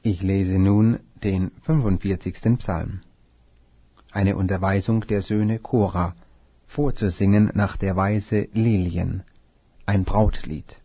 Ich lese nun den 45. Psalm. Eine Unterweisung der Söhne Kora, vorzusingen nach der Weise Lilien, ein Brautlied.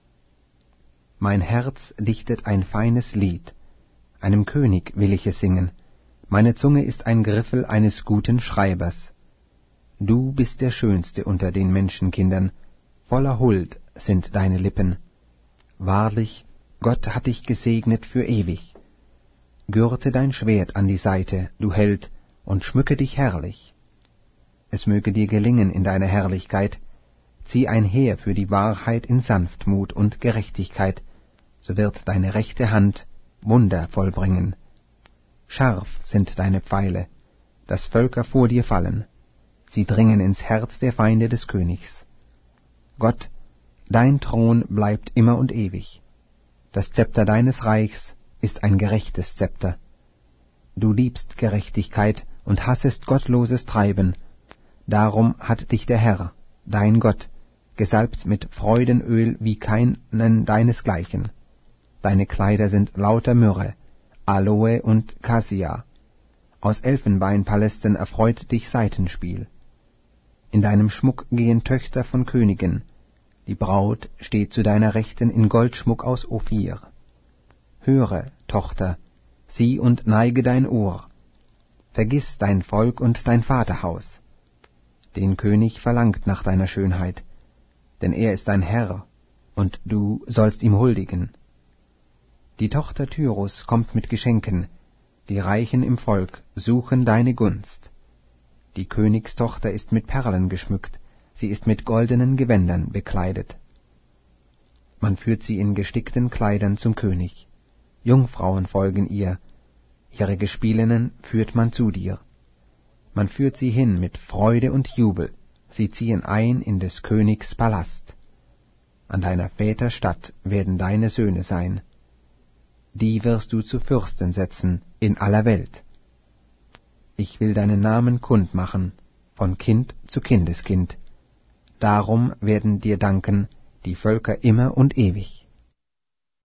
Mein Herz dichtet ein feines Lied, einem König will ich es singen, meine Zunge ist ein Griffel eines guten Schreibers. Du bist der Schönste unter den Menschenkindern, voller Huld sind deine Lippen. Wahrlich, Gott hat dich gesegnet für ewig. Gürte dein Schwert an die Seite, du Held, und schmücke dich herrlich. Es möge dir gelingen in deiner Herrlichkeit, zieh ein Heer für die Wahrheit in Sanftmut und Gerechtigkeit, so wird deine rechte Hand Wunder vollbringen. Scharf sind deine Pfeile, dass Völker vor dir fallen, sie dringen ins Herz der Feinde des Königs. Gott, dein Thron bleibt immer und ewig, das Zepter deines Reichs ist ein gerechtes Zepter. Du liebst Gerechtigkeit und hassest gottloses Treiben, darum hat dich der Herr, dein Gott, gesalbt mit Freudenöl wie keinen deinesgleichen. Deine Kleider sind lauter Myrrhe, Aloe und Kassia. Aus Elfenbeinpalästen erfreut dich Saitenspiel. In deinem Schmuck gehen Töchter von Königen, die Braut steht zu deiner Rechten in Goldschmuck aus Ophir. Höre, Tochter, sieh und neige dein Ohr, vergiss dein Volk und dein Vaterhaus. Den König verlangt nach deiner Schönheit, denn er ist dein Herr, und du sollst ihm huldigen. Die Tochter Tyrus kommt mit Geschenken, die Reichen im Volk suchen deine Gunst. Die Königstochter ist mit Perlen geschmückt, sie ist mit goldenen Gewändern bekleidet. Man führt sie in gestickten Kleidern zum König. Jungfrauen folgen ihr, ihre Gespielinnen führt man zu dir. Man führt sie hin mit Freude und Jubel, sie ziehen ein in des Königs Palast. An deiner Väter Statt werden deine Söhne sein. Die wirst du zu Fürsten setzen in aller Welt. Ich will deinen Namen kund machen, von Kind zu Kindeskind. Darum werden dir danken die Völker immer und ewig.